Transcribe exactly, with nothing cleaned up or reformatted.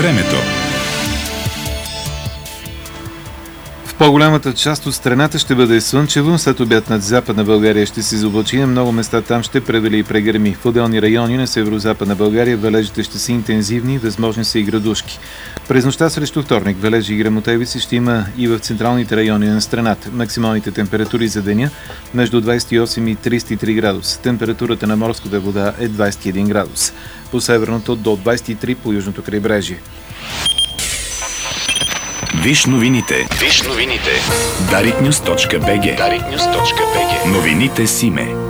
Времето. В по-голямата част от страната ще бъде слънчево, след обяд над Западна България ще се изоблачи, на много места там ще превали и прегърми. В отделни райони на северо-западна България валежите ще са интензивни, възможни са и градушки. През нощта срещу вторник валежи и гръмотевици ще има и в централните райони на страната. Максималните температури за деня между двадесет и осем и тридесет и три градуса. Температурата на морската вода е двадесет и един градуса. По северното до двадесет и три по южното крайбрежие. Виж новините. Виж новините. дарик нюз точка би джи. дарик нюз точка би джи. Новините с име.